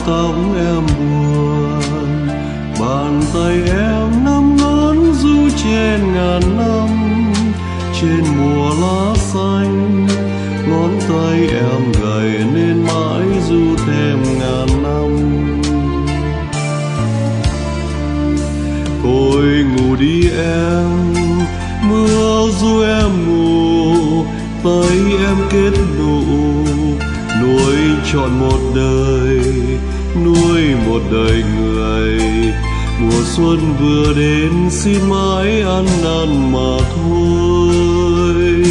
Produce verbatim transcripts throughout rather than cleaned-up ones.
tóc em buồn, bàn tay em nắm ngón du trên ngàn năm. Trên mùa lá xanh, ngón tay em gầy nên mãi du thêm ngàn năm. Thôi ngủ đi em, mưa du em ngủ, tay em kết nụ, nuôi trọn một đời, nuôi một đời người. Mùa xuân vừa đến xin mãi ăn năn mà thôi.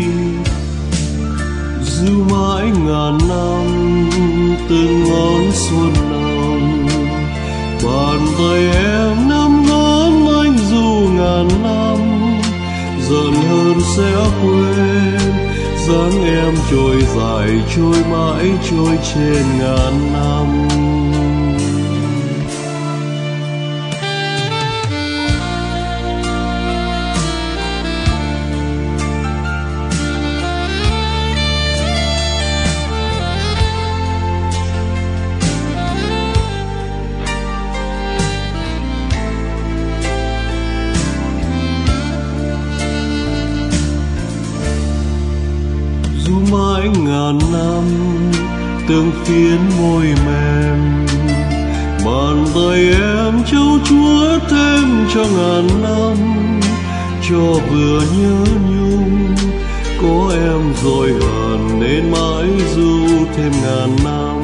Dù mãi ngàn năm từng ngón xuân nồng, bàn tay em nắm ngón anh dù ngàn năm. Giận hơn sẽ quên, dáng em trôi dài trôi mãi trôi trên ngàn năm. Dù mãi ngàn năm tương phiến môi mềm, bàn tay em trau chuốt thêm cho ngàn năm. Cho vừa nhớ nhung có em rồi hờn nên mãi du thêm ngàn năm.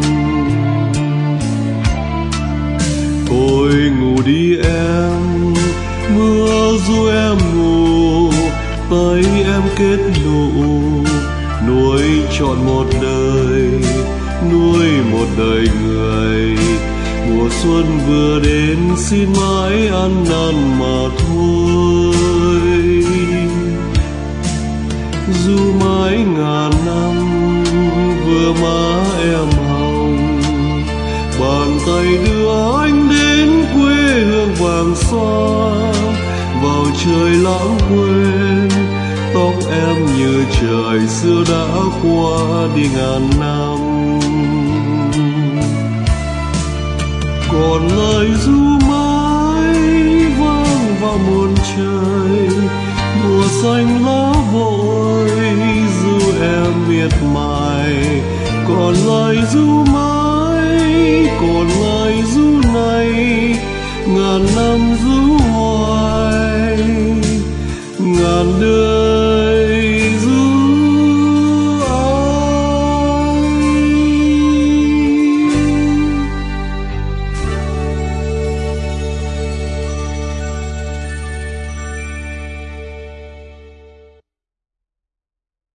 Thôi ngủ đi em, mưa du em ngủ, tay em kết nụ, nuôi trọn một đời, nuôi một đời người. Mùa xuân vừa đến xin mãi ăn năn mà thôi. Dù mãi ngàn năm vừa má em hồng, bàn tay đưa anh đến quê hương vàng son. Vào trời lãng quên, tóc em như trời xưa đã qua đi ngàn năm. Còn lời ru mãi vang vào muôn trời, mùa xanh lá vội ru em miệt mài. Còn lời ru mãi, còn lời ru này, ngàn năm ru hoài, ngàn đứa